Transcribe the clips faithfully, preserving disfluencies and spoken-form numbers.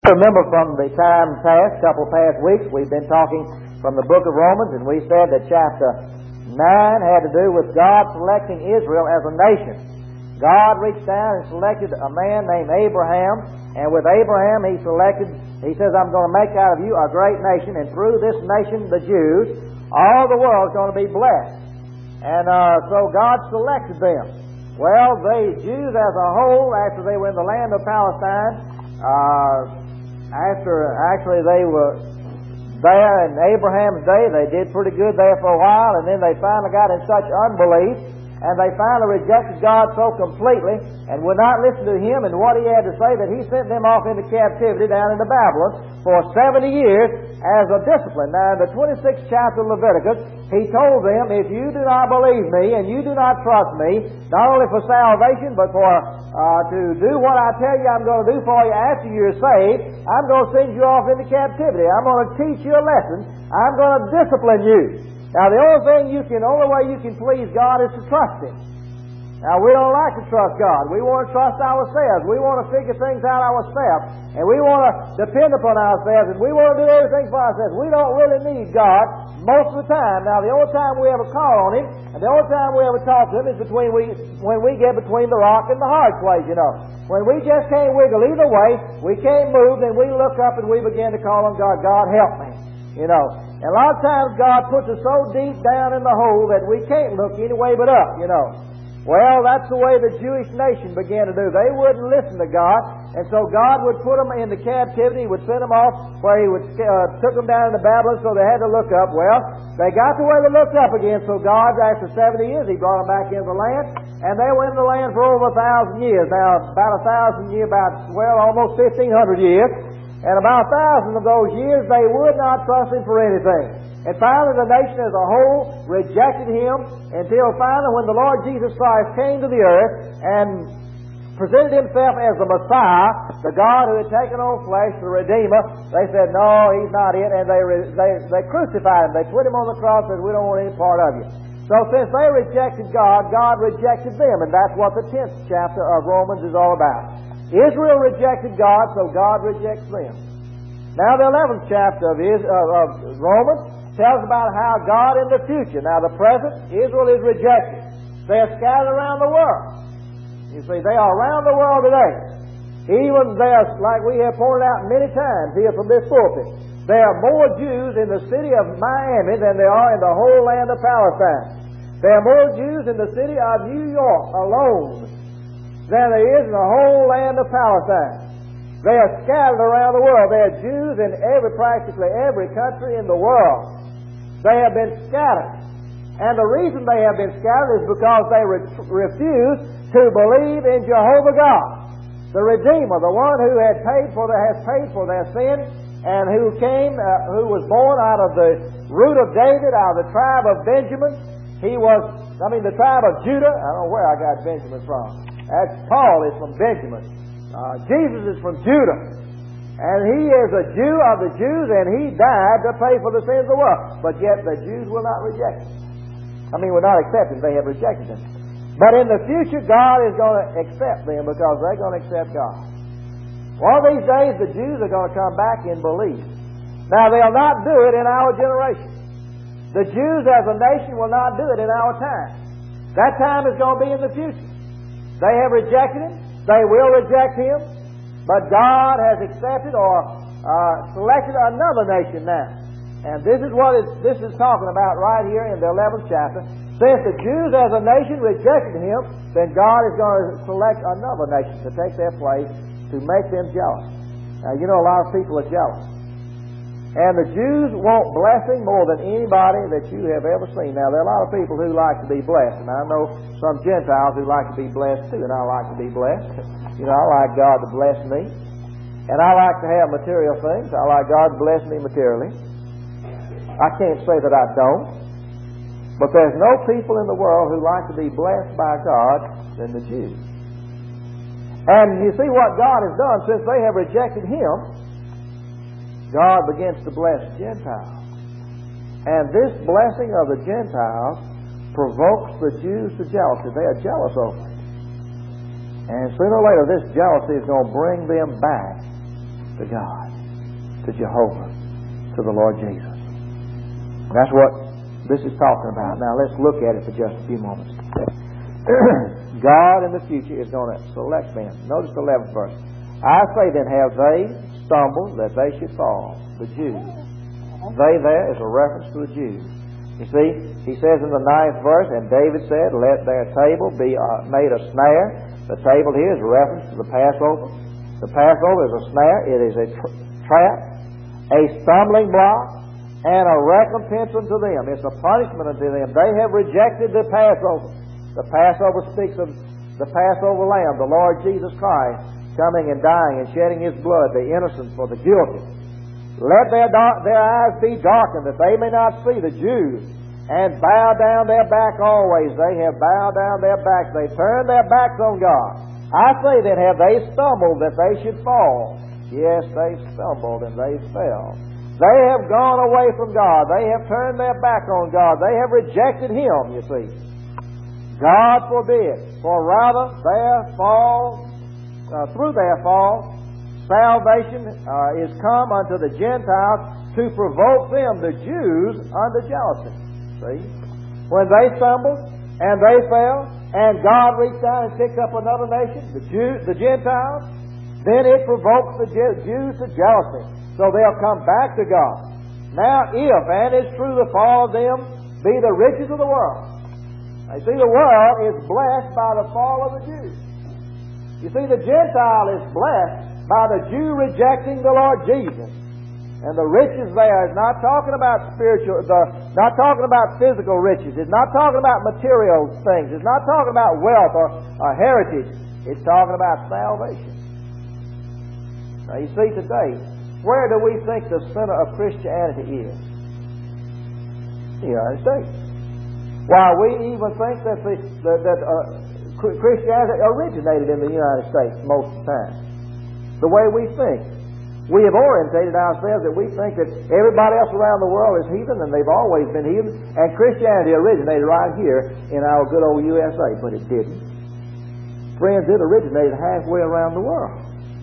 Remember from the time past, couple past weeks, we've been talking from the book of Romans, and we said that chapter nine had to do with God selecting Israel as a nation. God reached down and selected a man named Abraham, and with Abraham he selected, he says, I'm going to make out of you a great nation, and through this nation, the Jews, all the world is going to be blessed. And uh, so God selected them. Well, the Jews as a whole, after they were in the land of Palestine, uh, After, actually, they were there in Abraham's day. They did pretty good there for a while, and then they finally got in such unbelief, and they finally rejected God so completely, and would not listen to Him and what He had to say, that He sent them off into captivity down into Babylon for seventy years as a discipline. Now, in the twenty-sixth chapter of Leviticus, He told them, if you do not believe me and you do not trust me, not only for salvation, but for uh, to do what I tell you I'm going to do for you after you're saved, I'm going to send you off into captivity. I'm going to teach you a lesson. I'm going to discipline you. Now, the only thing you can, only way you can please God is to trust Him. Now, we don't like to trust God. We want to trust ourselves. We want to figure things out ourselves. And we want to depend upon ourselves. And we want to do everything for ourselves. We don't really need God most of the time. Now, the only time we ever call on Him, and the only time we ever talk to Him is between we, when we get between the rock and the hard place, you know. When we just can't wiggle either way, we can't move, then we look up and we begin to call on God. God, help me. You know. And a lot of times God puts us so deep down in the hole that we can't look any way but up, you know. Well, that's the way the Jewish nation began to do. They wouldn't listen to God, and so God would put them into captivity. He would send them off where He would uh, took them down into Babylon, so they had to look up. Well, they got to where they looked up again, so God, after seventy years, He brought them back into the land, and they were in the land for over a thousand years. Now, about a thousand years, about, well, almost fifteen hundred years, and about a thousand of those years, they would not trust Him for anything. And finally, the nation as a whole rejected Him until finally, when the Lord Jesus Christ came to the earth and presented Himself as the Messiah, the God who had taken on flesh, the Redeemer, they said, no, He's not it, and they they, they crucified Him. They put Him on the cross and said, we don't want any part of you. So since they rejected God, God rejected them, and that's what the tenth chapter of Romans is all about. Israel rejected God, so God rejects them. Now the eleventh chapter of, Is, uh, of Romans tells about how God in the future, now the present, Israel is rejected. They are scattered around the world. You see, they are around the world today. Even there, like we have pointed out many times here from this pulpit, there are more Jews in the city of Miami than there are in the whole land of Palestine. There are more Jews in the city of New York alone than there is in the whole land of Palestine. They are scattered around the world. There are Jews in every, practically every country in the world. They have been scattered. And the reason they have been scattered is because they re- refuse to believe in Jehovah God, the Redeemer, the one who had paid for their, has paid for their sin, and who came, uh, who was born out of the root of David, out of the tribe of Benjamin. He was, I mean, the tribe of Judah. I don't know where I got Benjamin from. That's Paul is from Benjamin. Uh, Jesus is from Judah. And He is a Jew of the Jews, and He died to pay for the sins of the world. But yet the Jews will not reject Him. I mean, will not accept Him. They have rejected Him. But in the future, God is going to accept them because they're going to accept God. One of these days, the Jews are going to come back and believe. Now, they'll not do it in our generation. The Jews as a nation will not do it in our time. That time is going to be in the future. They have rejected Him. They will reject Him. But God has accepted or uh, selected another nation now. And this is what is, this is talking about right here in the eleventh chapter. Since the Jews as a nation rejected Him, then God is going to select another nation to take their place to make them jealous. Now, you know, a lot of people are jealous. And the Jews want blessing more than anybody that you have ever seen. Now, there are a lot of people who like to be blessed. And I know some Gentiles who like to be blessed too, and I like to be blessed. You know, I like God to bless me. And I like to have material things. I like God to bless me materially. I can't say that I don't. But there's no people in the world who like to be blessed by God than the Jews. And you see what God has done since they have rejected Him. God begins to bless Gentiles. And this blessing of the Gentiles provokes the Jews to jealousy. They are jealous over it. And sooner or later, this jealousy is going to bring them back to to God, to Jehovah, to the Lord Jesus. And that's what this is talking about. Now let's look at it for just a few moments. God in the future is going to select men. Notice the eleventh verse. I say then, have they stumbled that they should fall? The Jews. They there is a reference to the Jews. You see, he says in the ninth verse, and David said, let their table be uh, made a snare. The table here is a reference to the Passover. The Passover is a snare. It is a tra- trap, a stumbling block, and a recompense unto them. It's a punishment unto them. They have rejected the Passover. The Passover speaks of the Passover Lamb, the Lord Jesus Christ, coming and dying and shedding His blood, the innocent for the guilty. Let their, dark, their eyes be darkened, that they may not see the Jews, and bow down their back always. They have bowed down their backs. They turned their backs on God. I say then, have they stumbled that they should fall? Yes, they stumbled and they fell. They have gone away from God. They have turned their back on God. They have rejected Him, you see. God forbid. For rather their fall, uh, through their fall, salvation uh, is come unto the Gentiles to provoke them, the Jews, unto jealousy. See? When they stumbled and they fell, and God reached out and picked up another nation, the Jews, the Gentiles, then it provokes the Jews to jealousy. So they'll come back to God. Now, if, and it's true, the fall of them be the riches of the world. Now, you see, the world is blessed by the fall of the Jews. You see, the Gentile is blessed by the Jew rejecting the Lord Jesus. And the riches there is not talking about spiritual, the, not talking about physical riches. It's not talking about material things. It's not talking about wealth or, or heritage. It's talking about salvation. Now you see today, where do we think the center of Christianity is? The United States. Why, we even think that, the, the, that uh, Christianity originated in the United States most of the time. The way we think. We have orientated ourselves that we think that everybody else around the world is heathen, and they've always been heathen, and Christianity originated right here in our good old U S A, but it didn't. Friends, it originated halfway around the world.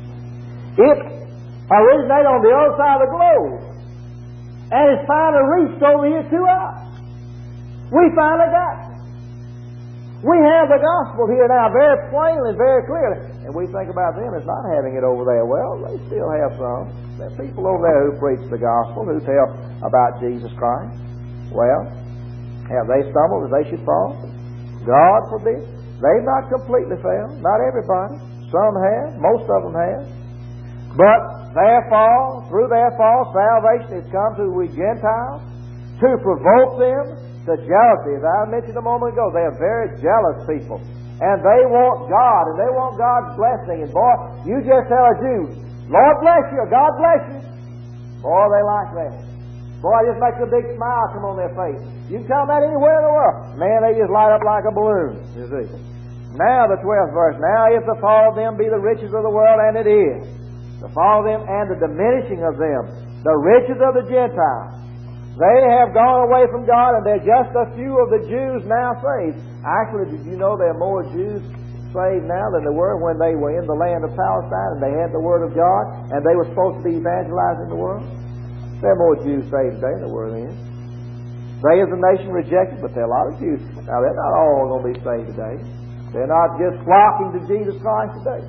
It originated on the other side of the globe, and it's finally reached over here to us. We finally got it. We have the gospel here now very plainly, very clearly. And we think about them as not having it over there. Well, they still have some. There are people over there who preach the gospel, who tell about Jesus Christ. Well, have they stumbled that they should fall? God forbid. They've not completely failed. Not everybody. Some have. Most of them have. But their fall, through their fall, salvation has come to we Gentiles to provoke them to jealousy. As I mentioned a moment ago, they are very jealous people. And they want God, and they want God's blessing. And boy, you just tell a Jew, Lord bless you, or God bless you. Boy, they like that. Boy, it just makes a big smile come on their face. You can tell them that anywhere in the world. Man, they just light up like a balloon, you see. Now the twelfth verse. Now if the fall of them be the riches of the world, and it is. The fall of them and the diminishing of them, the riches of the Gentiles. They have gone away from God, and they're just a few of the Jews now saved. Actually, did you know there are more Jews saved now than there were when they were in the land of Palestine and they had the Word of God and they were supposed to be evangelizing the world? There are more Jews saved today than there were then. They as a nation rejected, but there are a lot of Jews. Now, they're not all going to be saved today. They're not just flocking to Jesus Christ today.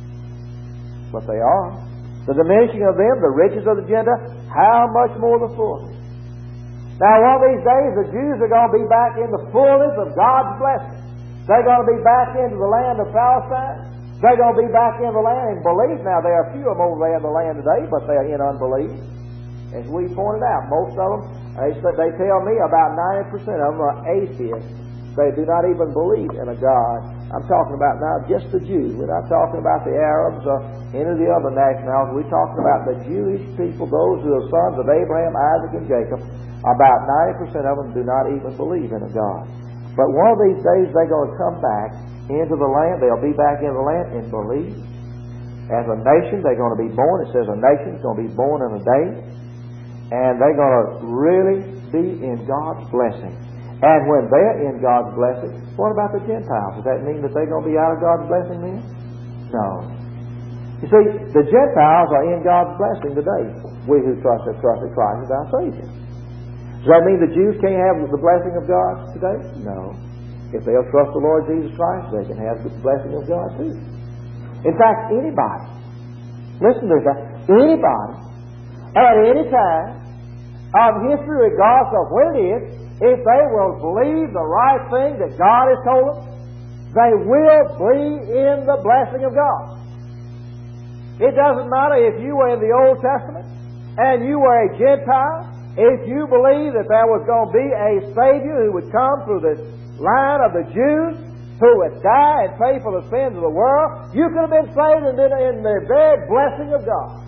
But they are. The diminishing of them, the riches of the Gentiles, how much more the fullness? Now, one of these days, the Jews are going to be back in the fullness of God's blessing. They're going to be back into the land of Palestine. They're going to be back in the land in belief. Now, there are a few of them over there in the land today, but they're in unbelief. As we pointed out, most of them, they, they tell me about ninety percent of them are atheists. They do not even believe in a God. I'm talking about now just the Jews. We're not talking about the Arabs or any of the other nationalities. We're talking about the Jewish people, those who are sons of Abraham, Isaac, and Jacob. About ninety percent of them do not even believe in a God. But one of these days they're going to come back into the land. They'll be back in the land in belief. As a nation, they're going to be born. It says a nation is going to be born in a day. And they're going to really be in God's blessing. And when they're in God's blessing, what about the Gentiles? Does that mean that they're going to be out of God's blessing then? No. You see, the Gentiles are in God's blessing today. We who trust have trusted Christ as our Savior. Does that mean the Jews can't have the blessing of God today? No. If they'll trust the Lord Jesus Christ, they can have the blessing of God too. In fact, anybody, listen to this, anybody, at any time of history, regardless of when it is, if they will believe the right thing that God has told them, they will be in the blessing of God. It doesn't matter if you were in the Old Testament and you were a Gentile. If you believe that there was going to be a Savior who would come through the line of the Jews, who would die and pay for the sins of the world, you could have been saved and been in the very blessing of God.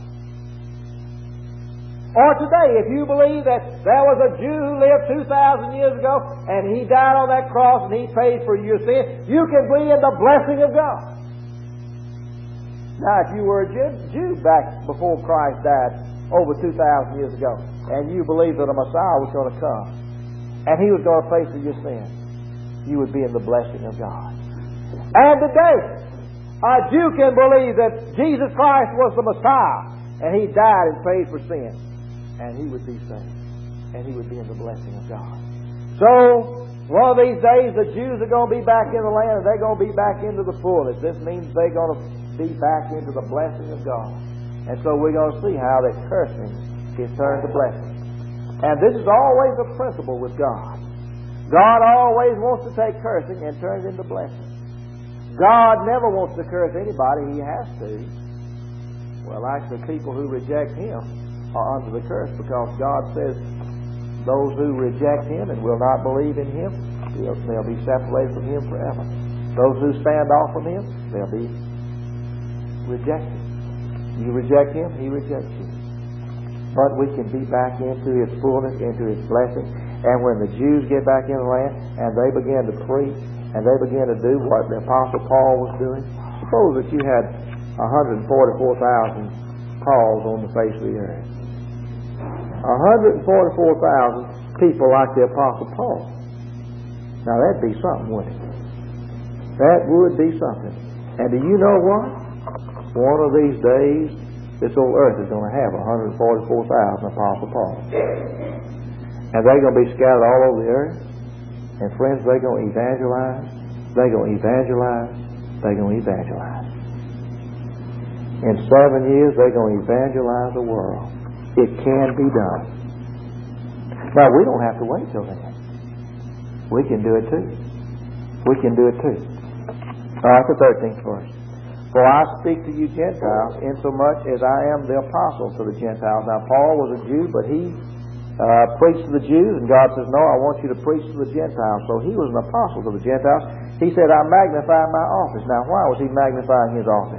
Or today, if you believe that there was a Jew who lived two thousand years ago and he died on that cross and he paid for your sin, you can be in the blessing of God. Now, if you were a Jew back before Christ died over two thousand years ago, and you believed that a Messiah was going to come, and He was going to pay for your sins, you would be in the blessing of God. And today, a Jew can believe that Jesus Christ was the Messiah, and He died and paid for sin, and he would be saved, and he would be in the blessing of God. So, one of these days, the Jews are going to be back in the land, and they're going to be back into the fullness. This means they're going to be back into the blessing of God. And so we're going to see how that cursing is turned to blessing. And this is always a principle with God. God always wants to take cursing and turn it into blessing. God never wants to curse anybody. He has to. Well, actually, people who reject Him are under the curse, because God says those who reject Him and will not believe in Him, they'll, they'll be separated from Him forever. Those who stand off from Him, they'll be rejected. You reject Him, He rejects you. But we can be back into His fullness, into His blessing. And when the Jews get back in the land and they begin to preach and they begin to do what the Apostle Paul was doing, suppose that you had one hundred forty-four thousand Pauls on the face of the earth. one hundred forty-four thousand people like the Apostle Paul. Now that'd be something, wouldn't it? That would be something. And do you know what? One of these days, this old earth is going to have one hundred forty-four thousand Apostle Paul. And they're going to be scattered all over the earth. And friends, they're going to evangelize. They're going to evangelize. They're going to evangelize. In seven years, they're going to evangelize the world. It can be done. Now, we don't have to wait till then. We can do it too. We can do it too. All right, the thirteenth verse. For I speak to you Gentiles, insomuch as I am the apostle to the Gentiles. Now, Paul was a Jew, but he uh, preached to the Jews, and God says, no, I want you to preach to the Gentiles. So he was an apostle to the Gentiles. He said, I magnify my office. Now, why was he magnifying his office?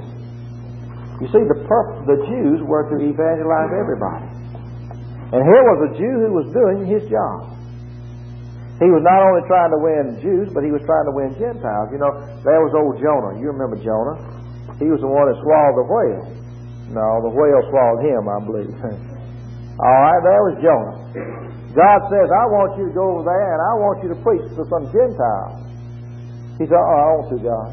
You see, the, purpose, the Jews were to evangelize everybody. And here was a Jew who was doing his job. He was not only trying to win Jews, but he was trying to win Gentiles. You know, there was old Jonah. You remember Jonah? He was the one that swallowed the whale. No, the whale swallowed him, I believe. All right, there was Jonah. God says, I want you to go over there and I want you to preach to some Gentiles. He said, oh, I want to, God.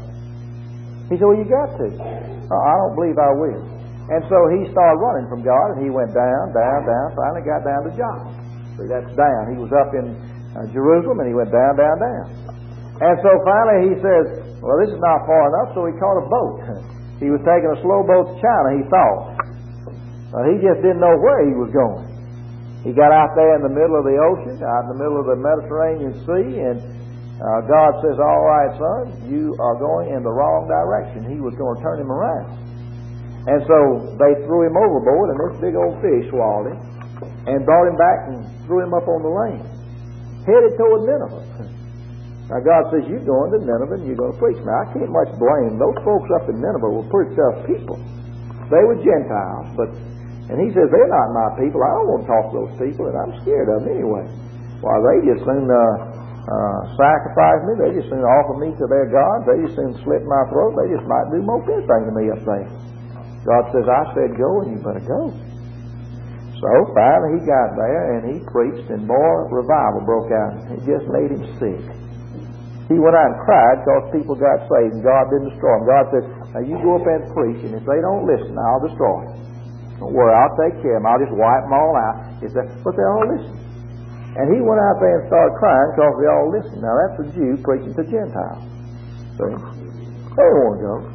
He said, well, you got to. Oh, I don't believe I will. And so he started running from God, and he went down, down, down, finally got down to Joppa. See, that's down. He was up in uh, Jerusalem, and he went down, down, down. And so finally he says, well, this is not far enough, so he caught a boat. He was taking a slow boat to China, he thought. Well, he just didn't know where he was going. He got out there in the middle of the ocean, out in the middle of the Mediterranean Sea, and uh, God says, all right, son, you are going in the wrong direction. He was going to turn him around. And so they threw him overboard, and this big old fish swallowed him and brought him back and threw him up on the land, headed toward Nineveh. Now God says, you're going to Nineveh and you're going to preach. Now I can't much blame. Those folks up in Nineveh were pretty tough people. They were Gentiles, but and he says, they're not my people. I don't want to talk to those people, and I'm scared of them anyway. Why, they just soon uh, uh, sacrifice me. They just soon offer me to their gods. They just soon slit my throat. They just might do most anything to me up there. God says, I said go, and you better go. So finally he got there, and he preached, and more revival broke out. It just made him sick. He went out and cried because people got saved, and God didn't destroy him. God said, Now you go up and preach, and if they don't listen, I'll destroy them. Don't worry, I'll take care of them. I'll just wipe them all out. It's that, but they all listen. And he went out there and started crying because they all listened. Now that's a Jew preaching to Gentiles. See? They don't want to go.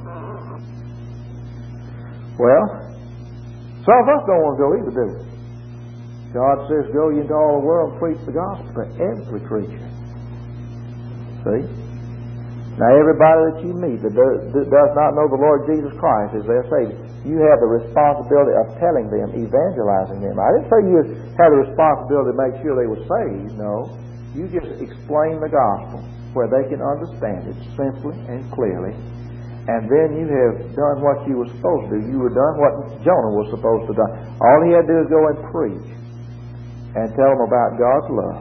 Well, some of us don't want to go either, do we? God says, go ye into all the world and preach the gospel to every creature. See? Now everybody that you meet that does, that does not know the Lord Jesus Christ as their Savior, you have the responsibility of telling them, evangelizing them. I didn't say you had the responsibility to make sure they were saved. No. You just explain the gospel where they can understand it simply and clearly. And then you have done what you were supposed to do. You were done what Jonah was supposed to do. All he had to do is go and preach and tell them about God's love.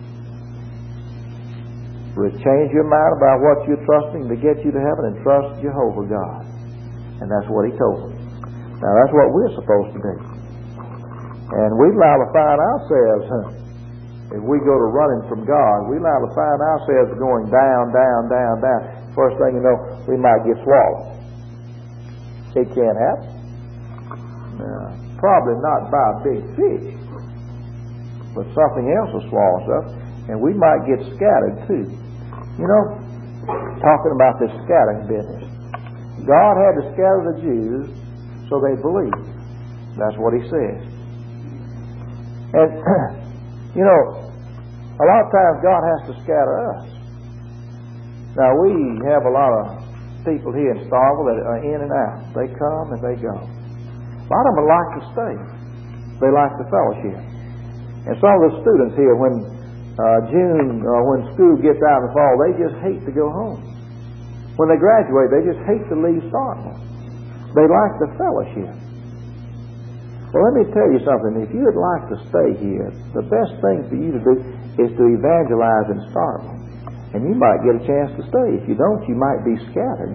Change your mind about what you're trusting to get you to heaven, and trust Jehovah God. And that's what he told them. Now that's what we're supposed to do. And we liable to find ourselves, huh, if we go to running from God, we liable to find ourselves going down, down, down, down. First thing you know, we might get swallowed. It can't happen. Now, probably not by a big fish, but something else will swallow us up, and we might get scattered too. You know, talking about this scattering business, God had to scatter the Jews so they believed. That's what he says. And, you know, a lot of times God has to scatter us. Now, we have a lot of people here in Starkville that are in and out. They come and they go. A lot of them like to stay. They like the fellowship. And some of the students here, when uh, June, uh, when school gets out in the fall, they just hate to go home. When they graduate, they just hate to leave Starkville. They like the fellowship. Well, let me tell you something. If you'd like to stay here, the best thing for you to do is to evangelize in Starkville. And you might get a chance to stay. If you don't, you might be scattered.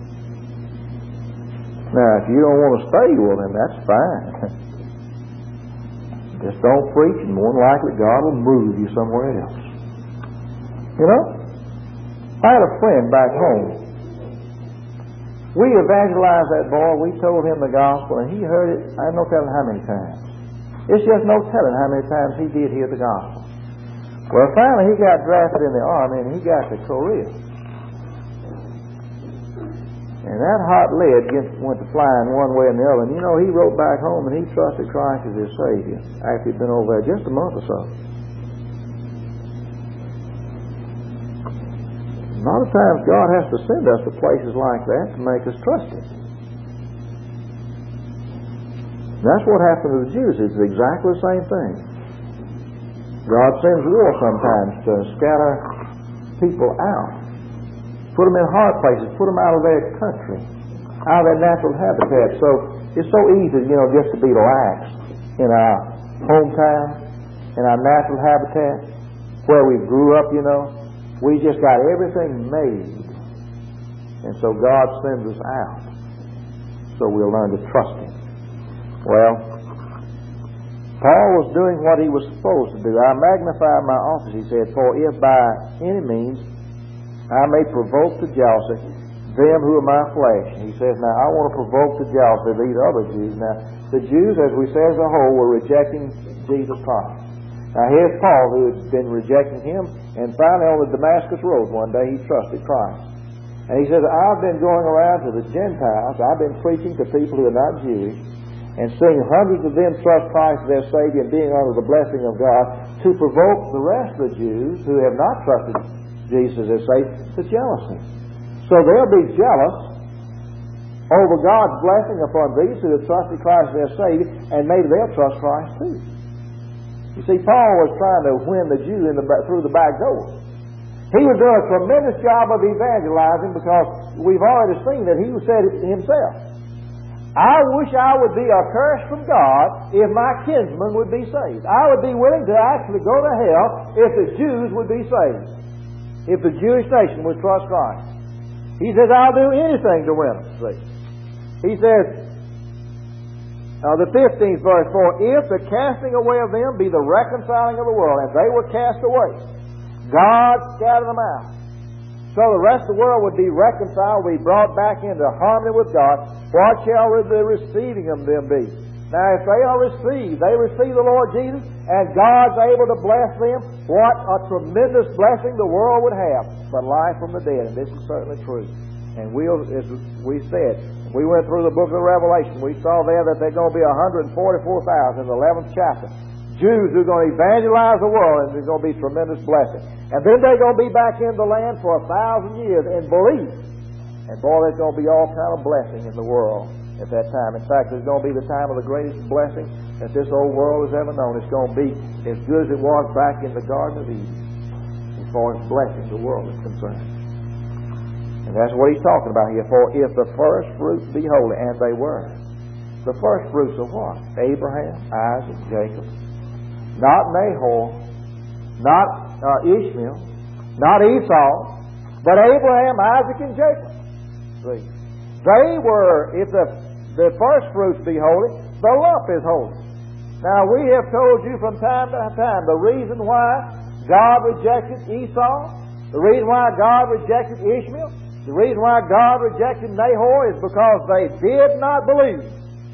Now, if you don't want to stay, well, then that's fine. Just don't preach, and more than likely God will move you somewhere else. You know? I had a friend back home. We evangelized that boy. We told him the gospel, and he heard it, I have no telling how many times. It's just no telling how many times he did hear the gospel. Well, finally he got drafted in the Army, and he got to Korea. And that hot lead went to flying one way and the other. And you know, he wrote back home and he trusted Christ as his Savior after he'd been over there just a month or so. A lot of times God has to send us to places like that to make us trust Him. And that's what happened to the Jews. It's exactly the same thing. God sends war sometimes to scatter people out. Put them in hard places. Put them out of their country, out of their natural habitat. So it's so easy, you know, just to be lax in our hometown, in our natural habitat, where we grew up, you know. We just got everything made. And so God sends us out so we'll learn to trust Him. Well, Paul was doing what he was supposed to do. I magnify my office, he said, for if by any means I may provoke to jealousy them who are my flesh. He says, now I want to provoke to jealousy these other Jews. Now, the Jews, as we say as a whole, were rejecting Jesus Christ. Now, here's Paul, who had been rejecting Him, and finally on the Damascus Road one day, he trusted Christ. And he says, I've been going around to the Gentiles, I've been preaching to people who are not Jewish, and seeing hundreds of them trust Christ as their Savior and being under the blessing of God, to provoke the rest of the Jews who have not trusted Jesus as Savior to jealousy. So they'll be jealous over God's blessing upon these who have trusted Christ as their Savior, and maybe they'll trust Christ too. You see, Paul was trying to win the Jew in the, through the back door. He was doing a tremendous job of evangelizing, because we've already seen that he said it himself. I wish I would be accursed from God if my kinsmen would be saved. I would be willing to actually go to hell if the Jews would be saved, if the Jewish nation would trust Christ. He says, I'll do anything to win them. See? He says, uh, the fifteenth verse, for if the casting away of them be the reconciling of the world, and they were cast away, God scattered them out. so the rest of the world would be reconciled, be brought back into harmony with God, what shall the receiving of them be? Now, if they are received, they receive the Lord Jesus, and God's able to bless them, what a tremendous blessing the world would have, but life from the dead, and this is certainly true. And we'll, as we said, we went through the book of Revelation, we saw there that there's going to be one hundred forty-four thousand in the eleventh chapter. Jews who are going to evangelize the world, and there's going to be tremendous blessing. And then they're going to be back in the land for a thousand years in belief. And boy, there's going to be all kind of blessing in the world at that time. In fact, there's going to be the time of the greatest blessing that this old world has ever known. It's going to be as good as it was back in the Garden of Eden as far as blessing the world is concerned. And that's what he's talking about here. For if the first fruits be holy, and they were. The first fruits of what? Abraham, Isaac, Jacob. Not Nahor, not uh, Ishmael, not Esau, but Abraham, Isaac, and Jacob. See? They were, if the, the first fruits be holy, the lump is holy. Now, we have told you from time to time the reason why God rejected Esau, the reason why God rejected Ishmael, the reason why God rejected Nahor is because they did not believe.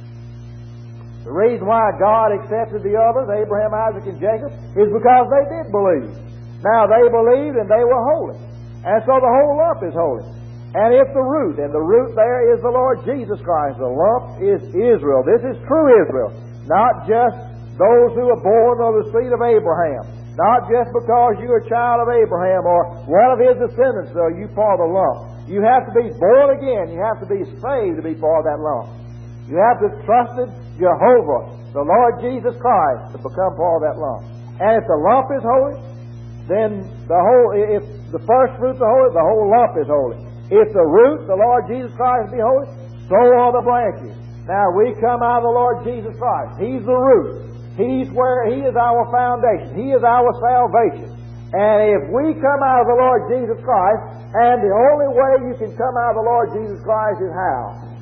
The reason why God accepted the others, Abraham, Isaac, and Jacob, is because they did believe. Now, they believed and they were holy. And so the whole lump is holy. And if the root, and the root there is the Lord Jesus Christ, the lump is Israel. This is true Israel. Not just those who are born of the seed of Abraham. Not just because you're a child of Abraham or one of his descendants, so you part of the lump. You have to be born again. You have to be saved to be part of that lump. You have to trust in Jehovah, the Lord Jesus Christ, to become part of that lump. And if the lump is holy, then the whole, if the first fruits are holy, the whole lump is holy. If the root, the Lord Jesus Christ, be holy, so are the branches. Now, we come out of the Lord Jesus Christ. He's the root. He's where He is our foundation. He is our salvation. And if we come out of the Lord Jesus Christ, and the only way you can come out of the Lord Jesus Christ is how?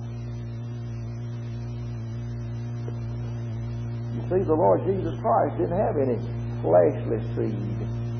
You see, the Lord Jesus Christ didn't have any fleshly seed.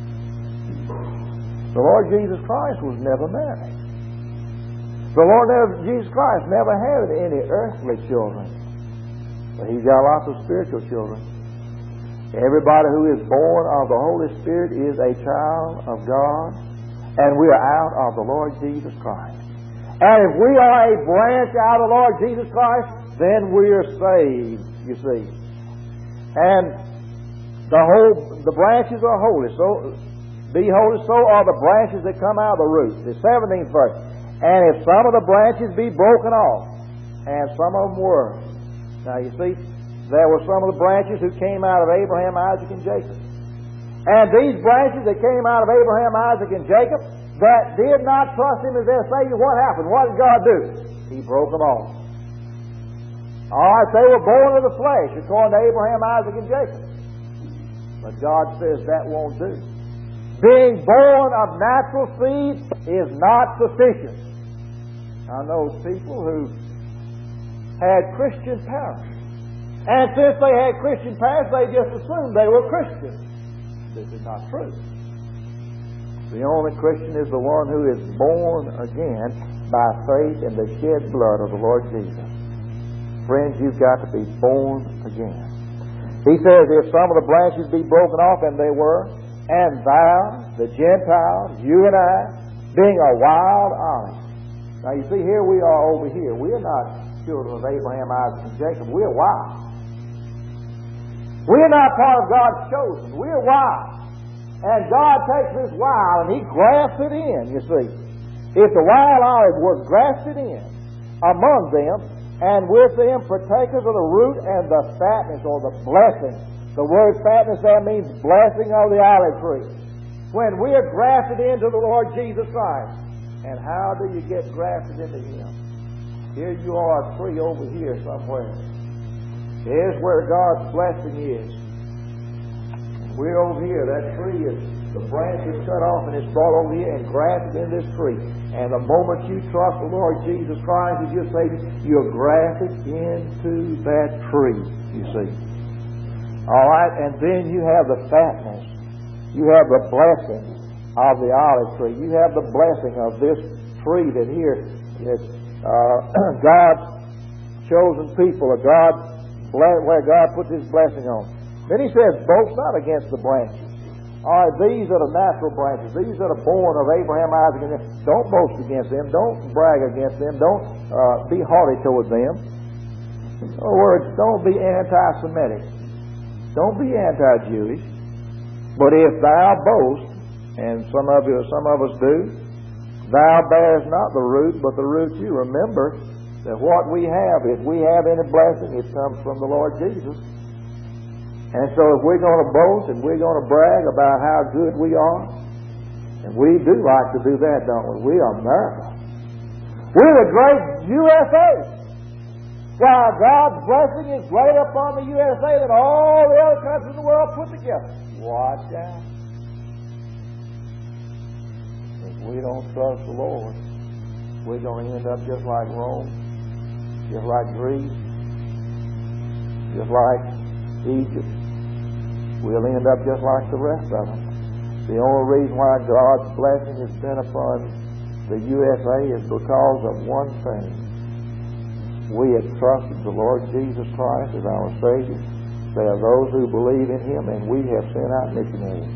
The Lord Jesus Christ was never married. The Lord Jesus Christ never had any earthly children. But He's got lots of spiritual children. Everybody who is born of the Holy Spirit is a child of God, and we are out of the Lord Jesus Christ. And if we are a branch out of the Lord Jesus Christ, then we are saved, you see. And the whole the branches are holy, so be holy, so are the branches that come out of the root. The seventeenth verse. And if some of the branches be broken off, and some of them were. Now you see, there were some of the branches who came out of Abraham, Isaac, and Jacob. And these branches that came out of Abraham, Isaac, and Jacob, that did not trust Him as their Savior, what happened? What did God do? He broke them off. All right, they were born of the flesh, according to Abraham, Isaac, and Jacob. But God says that won't do. Being born of natural seed is not sufficient. I know people who had Christian parents. And since they had Christian parents, they just assumed they were Christians. This is not true. The only Christian is the one who is born again by faith in the shed blood of the Lord Jesus. Friends, you've got to be born again. He says, if some of the branches be broken off, and they were, and thou, the Gentiles, you and I, being a wild olive. Now you see, here we are over here. We are not children of Abraham, Isaac, and Jacob. We are wild. We are not part of God's chosen. We are wild. And God takes this wild and He grafts it in, you see. If the wild olive was grafted in among them, and with them partakers of the root and the fatness, or the blessing. The word fatness there means blessing of the olive tree. When we are grafted into the Lord Jesus Christ. And how do you get grafted into Him? Here you are, a tree over here somewhere. Here's where God's blessing is. We're over here. That tree is, the branch is cut off and it's brought over here and grafted in this tree. And the moment you trust the Lord Jesus Christ as your Savior, you're grafted into that tree, you see. All right, and then you have the fatness. You have the blessing. of the olive tree. You have the blessing of this tree that here is uh, God's chosen people, a God where God puts His blessing on. Then He says, boast not against the branches. All right, these are the natural branches. These that are born of Abraham, Isaac, and Jacob. Don't boast against them. Don't brag against them. Don't uh, be haughty toward them. In other words, don't be anti-Semitic. Don't be anti-Jewish. But if thou boast, and some of you, some of us do, thou bearest not the root, but the root you. Remember that what we have, if we have any blessing, it comes from the Lord Jesus. And so if we're going to boast and we're going to brag about how good we are, and we do like to do that, don't we? We are America. We're the great U S A. Why, God's blessing is greater upon the U S A than all the other countries in the world put together. Watch out. If we don't trust the Lord, we're going to end up just like Rome, just like Greece, just like Egypt. We'll end up just like the rest of them. The only reason why God's blessing has been upon the U S A is because of one thing. We have trusted the Lord Jesus Christ as our Savior. There are those who believe in Him, and we have sent out missionaries.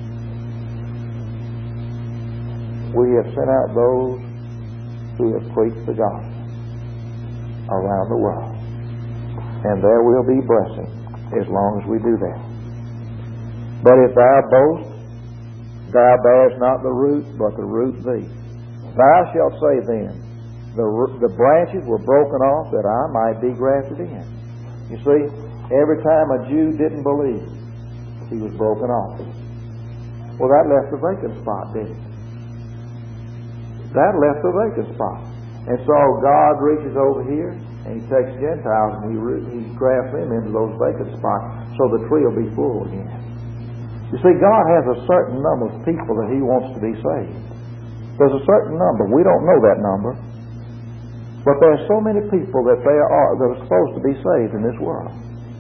We have sent out those who have preached the gospel around the world. And there will be blessing as long as we do that. But if thou boast, thou bearest not the root, but the root thee. Thou shalt say then, the, the branches were broken off that I might be grafted in. You see, every time a Jew didn't believe, he was broken off. Well, that left a vacant spot, didn't it? That left a vacant spot. And so God reaches over here, and He takes Gentiles, and He, he grafts them into those vacant spots, so the tree will be full again. You see, God has a certain number of people that He wants to be saved. There's a certain number. We don't know that number. But there are so many people that they are that are supposed to be saved in this world.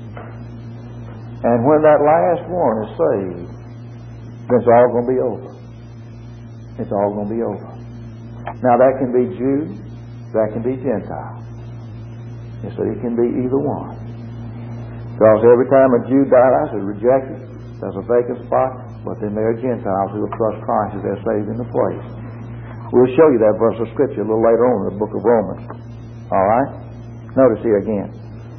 And when that last one is saved, then it's all going to be over. It's all going to be over. Now that can be Jew, that can be Gentile. You see, it can be either one. Because every time a Jew dies, is rejected, there's a vacant spot, but then there are Gentiles who will trust Christ as their Savior in the place. We'll show you that verse of Scripture a little later on in the book of Romans. All right? Notice here again.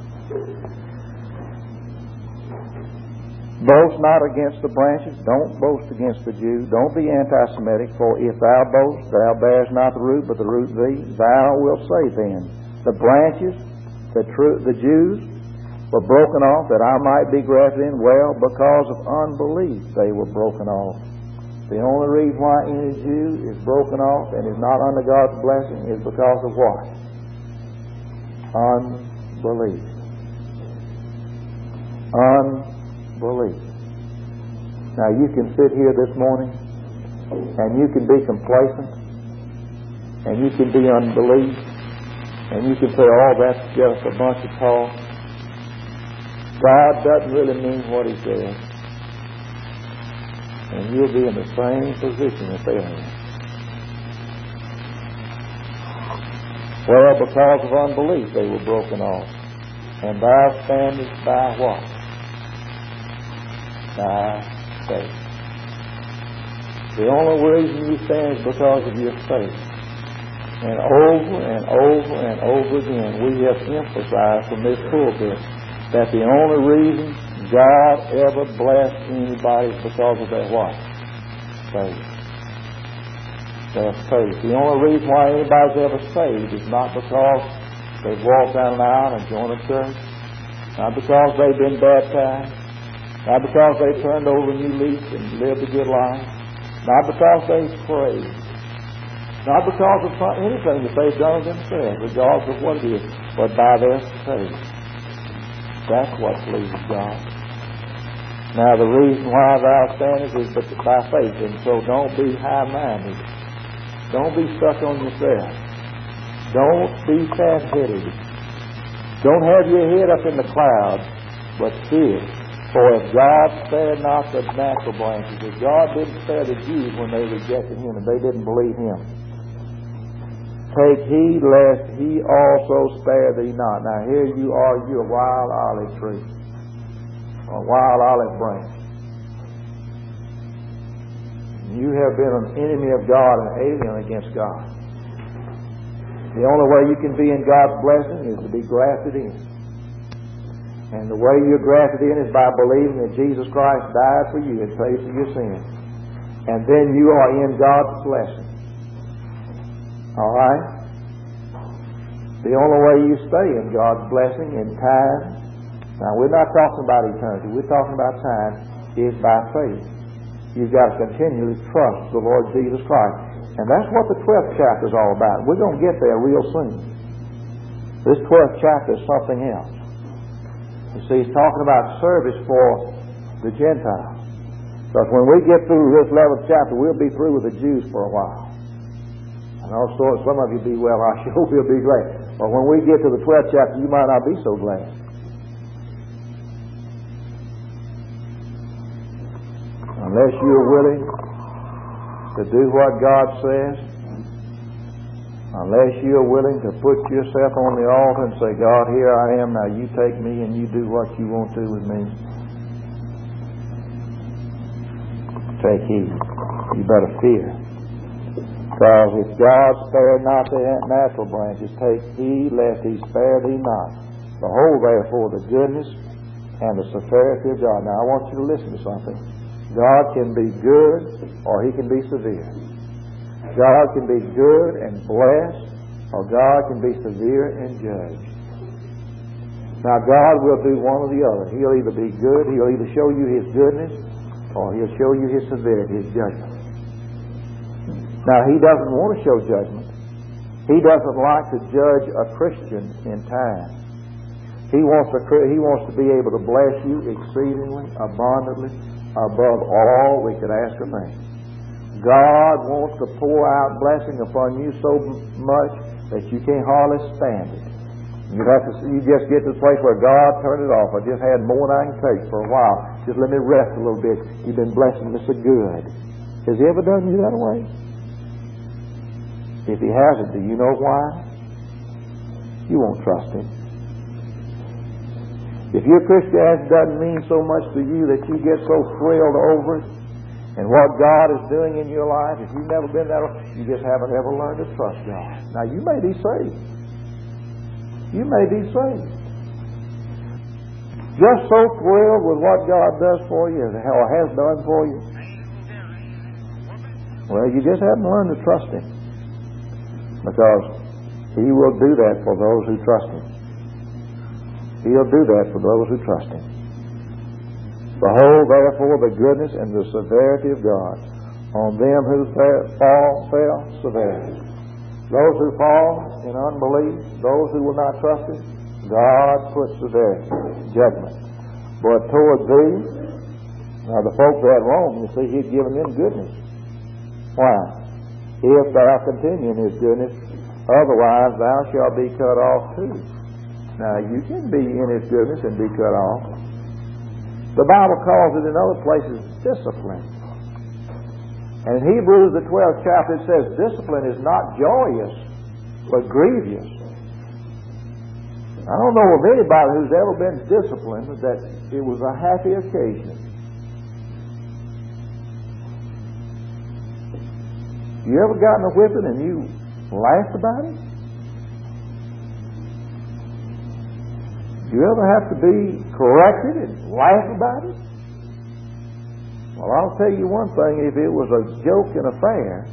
Boast not against the branches. Don't boast against the Jew. Don't be anti-Semitic. For if thou boast, thou bearest not the root, but the root thee. Thou wilt say then, the branches, the, true, the Jews, were broken off that I might be grafted in. Well, because of unbelief they were broken off. The only reason why any Jew is broken off and is not under God's blessing is because of what? Unbelief. Unbelief. Now you can sit here this morning and you can be complacent and you can be unbelief and you can say, oh, that's just a bunch of talk. God doesn't really mean what He says. And you'll be in the same position that they are in. Well, because of unbelief they were broken off. And thou standest by what? By faith. The only reason you stand is because of your faith. And over and over and over again we have emphasized from this pulpit that the only reason God ever blessed anybody is because of their what? Faith. Their faith. The only reason why anybody's ever saved is not because they've walked down an aisle and joined a church, not because they've been baptized, not because they turned over a new leaf and lived a good life, not because they've prayed, not because of anything that they've done themselves, regardless of what it is, but by their faith. That's what pleases God. Now the reason why thou standest is by faith, and so don't be high-minded. Don't be stuck on yourself. Don't be fat-headed. Don't have your head up in the clouds, but still For if God spared not the natural branches, if God didn't spare the Jews when they rejected Him and they didn't believe Him, take heed lest He also spare thee not. Now here you are, you a wild olive tree, a wild olive branch. You have been an enemy of God, an alien against God. The only way you can be in God's blessing is to be grafted in. And the way you're grafted in is by believing that Jesus Christ died for you and paid for your sins. And then you are in God's blessing. All right? The only way you stay in God's blessing in time, now we're not talking about eternity, we're talking about time, is by faith. You've got to continually trust the Lord Jesus Christ. And that's what the twelfth chapter is all about. We're going to get there real soon. This twelfth chapter is something else. You see, he's talking about service for the Gentiles. Because when we get through this eleventh chapter, we'll be through with the Jews for a while. And also, some of you be, well, I sure will be glad. But when we get to the twelfth chapter, you might not be so glad. Unless you're willing to do what God says, unless you're willing to put yourself on the altar and say, God, here I am, now you take me and you do what you want to with me. Take heed. You better fear. Because if God spared not the natural branches, take heed lest He spare thee not. Behold therefore the goodness and the severity of God. Now I want you to listen to something. God can be good or He can be severe. God can be good and bless, or God can be severe and judge. Now God will do one or the other. He'll either be good, He'll either show you His goodness, or He'll show you His severity, His judgment. Now He doesn't want to show judgment. He doesn't like to judge a Christian in time. He wants to, He wants to be able to bless you exceedingly, abundantly, above all we could ask or think. God wants to pour out blessing upon you so much that you can't hardly stand it. You have to. You just get to the place where God turned it off. I just had more than I can take for a while. Just let me rest a little bit. You've been blessing me so good. Has He ever done you that way? If He hasn't, do you know why? You won't trust Him. If your Christianity doesn't mean so much to you that you get so thrilled over it and what God is doing in your life, if you've never been that way, you just haven't ever learned to trust God. Now, you may be saved. You may be saved. Just so thrilled with what God does for you or has done for you. Well, you just haven't learned to trust Him. Because He will do that for those who trust Him. He'll do that for those who trust Him. Behold, therefore, the goodness and the severity of God on them who fall, fell, severity. Those who fall in unbelief, those who will not trust Him, God puts severity, judgment. But toward thee, now the folks at Rome, you see, He'd given them goodness. Why? If thou continue in His goodness, otherwise thou shalt be cut off too. Now, you can be in His goodness and be cut off. The Bible calls it in other places discipline. And in Hebrews, the twelfth chapter, it says discipline is not joyous, but grievous. I don't know of anybody who's ever been disciplined that it was a happy occasion. You ever gotten a whipping and you laughed about it? You ever have to be corrected and laugh about it? Well, I'll tell you one thing. If it was a joke and a fair,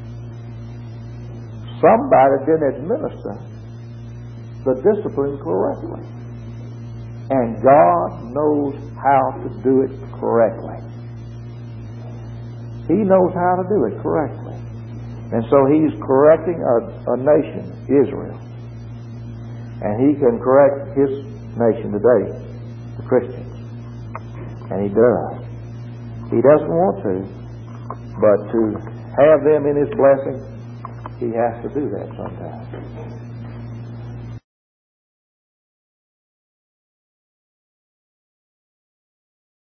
somebody didn't administer the discipline correctly. And God knows how to do it correctly. He knows how to do it correctly. And so He's correcting a, a nation, Israel. And He can correct His nation today, the Christians. And He does. He doesn't want to, but to have them in His blessing, He has to do that sometimes.